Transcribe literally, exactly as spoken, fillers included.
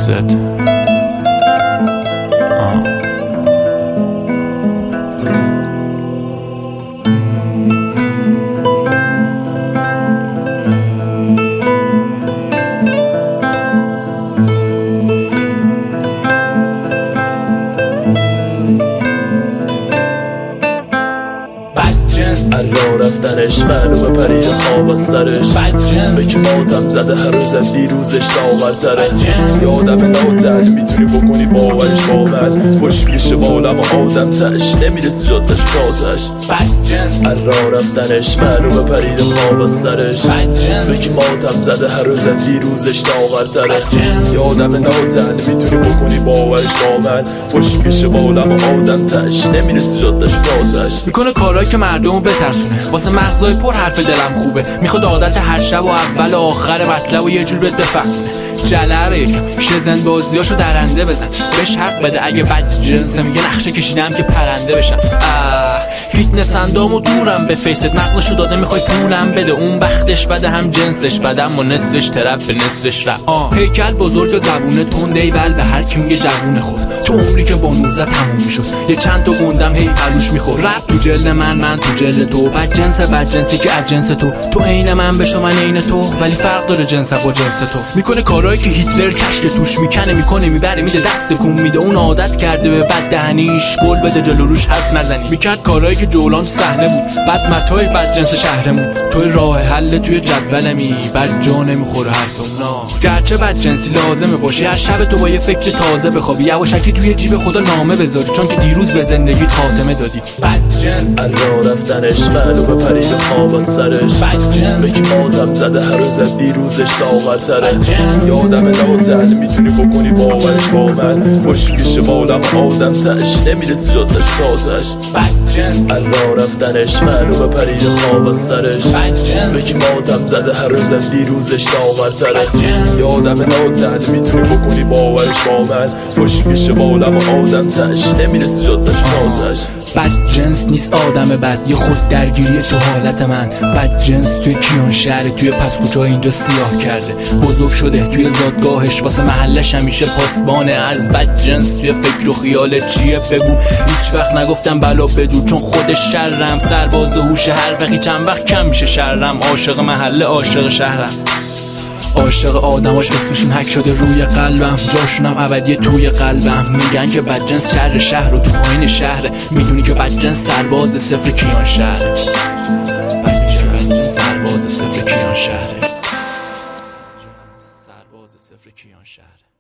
زد راه رفتنش معلومه پرید خواب از سرش بگی ماتم زده هر روز دیروزش لاغرتره یادم ناتن میتونی بکنی باورش با من خوش میشه بالم و آدم تش نمیرسی جادش کاتش راه رفتنش معلومه پرید خواب از سرش بگی ماتم زده هر روز دیروزش لاغرتره یادم ناتن میتونی بکنی باورش با من خوش میشه بالم و آدم تش نمیرسی جادش کاتش میکنه کارهایی که مردمو بترسونه واسه مغزای پر حرف دلم خوبه میخواد عادت هر شب و اول و آخر مطلب و یه جور بده فهمونه جلره یکم شزن بازیاشو درنده بزن بهش حق بده اگه بد جنسه میگه نقشه کشیدم که پرنده بشم فیتنس اندامو دورم به فیست مغزشو داده میخوای پولم بده اون بختش بده هم جنسش بده اما نصفش طرف به نصفش ره هیکل بزرگ و زبونه تنده ایول به هر کی میگه جوون خود تو عمری که با نوزده تموم میشد یه چند تا گندم هی پلوش میخور رپ تو جلد من من تو جلد تو بد جنس بد جنسی که از جنس تو تو عین من بشو من عین تو ولی فرق داره جنس با جنس تو میکنه کارهایی که هیتلر کشک توش میکنه میکنه میبره میده دست کون میده اون عادت کرده به بد دهنیش گل بده جلو روش حرف نزنی میکرد کارهایی که جولان صحنه بود بد متای بد جنس شهرمون توی راه حل توی جدولمی بد جا نمیخوره حرفمونا گرچه بد جنسی لازمه باشه هر شب تو با یه فکر تازه بخوابی یواشکی توی جیب خدا نامه بذاری چون که دیروز به زندگیت خاتمه دادی بد جنس راه رفتنش معلومه پرید خواب از سرش بگی ماتم زده هر روز دیروزش لاغرتره یادم ناتن میتونی بکنی باورش با من خوش میشه بالم آدم تش نمیرسی جادش کاتش راه رفتنش معلومه پرید خواب از سرش بگی ماتم زده هر روز دیروزش لاغرتره یادم ناتن میتونی بکنی باورش با من خوش میشه بالم آدم تش نمیرسی جادش کاتش بد جنس نیست آدم بد یه خود درگیری تو حالت من بد جنس توی کیان شهر توی پس کوچه اینجا سیاه کرده بزرگ شده توی زادگاهش واسه محلش همیشه پاسبانه از بد جنس توی فکر و خیال چیه بگو هیچ وقت نگفتم بلا بدو چون خودش شرم سرباز هوش هر وقتی چند وقت کم میشه شرم عاشق محله عاشق شهرم عاشق آدماش اسمشون حک شده روی قلبم جاشونم ابدیه توی قلبم میگن که بدجنس شهر شهر و تو پایین شهره میدونی که بدجنس سرباز صفر کیان شهره بدجنس سرباز صفر کیان شهره سرباز صفر کیان شهره